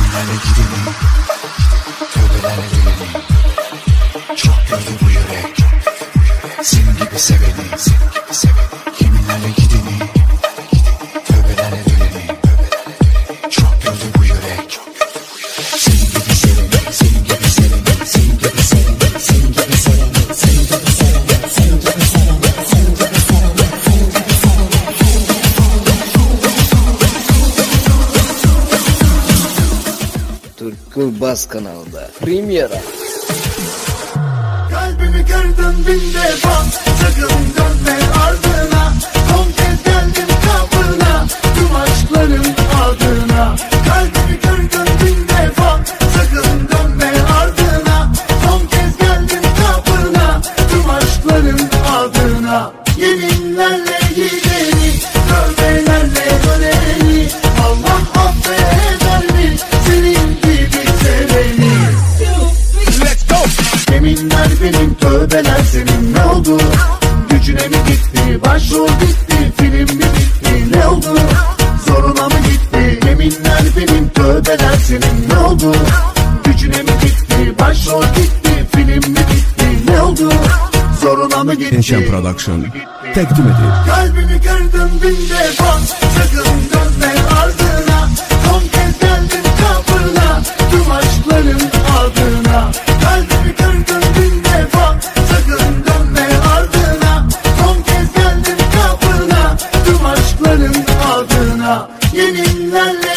Kiminlerle gideni, tövbelerle döneni. Çok gördü bu yürek, senin gibi seveni. Kiminlerle gideni, tövbelerle döneni. Çok gördü bu yürek, senin gibi seveni, senin gibi seveni, senin gibi seveni, senin gibi seveni, senin gibi seveni, senin gibi seveni, senin gibi seveni, senin gibi seveni. Türkü Bas kanalında Premiera. Kalbimi kırdın bin defa, sakın dönme ardına. Son kez geldim kapına, tüm aşkların adına. Kalbimi kırdın bin defa, sakın dönme ardına. Son kez geldim kapına, tüm aşkların adına. Yeminlerle gideni, tövbelerle döneni. Allah affeder mi senin gibi seveni? Let's go. Yeminler benim, tövbeler senin, ne oldu? Gücüne mi gitti, başrol bitti, film mi bitti, ne oldu? Zoruna mı gitti? Yeminler benim, tövbeler senin, ne oldu? Gücüne mi gitti, başrol bitti, film mi bitti, ne oldu? Zoruna mı gitti? Eşen Production təqdim edir. Kalbimi kırdın bin defa, sakın dönme ardına. Son kez geldim kapına, tüm aşkların adına. Kalbimi kırdın bin defa, sakın dönme ardına. Son kez geldim kapına, tüm aşkların adına. Yeminlerle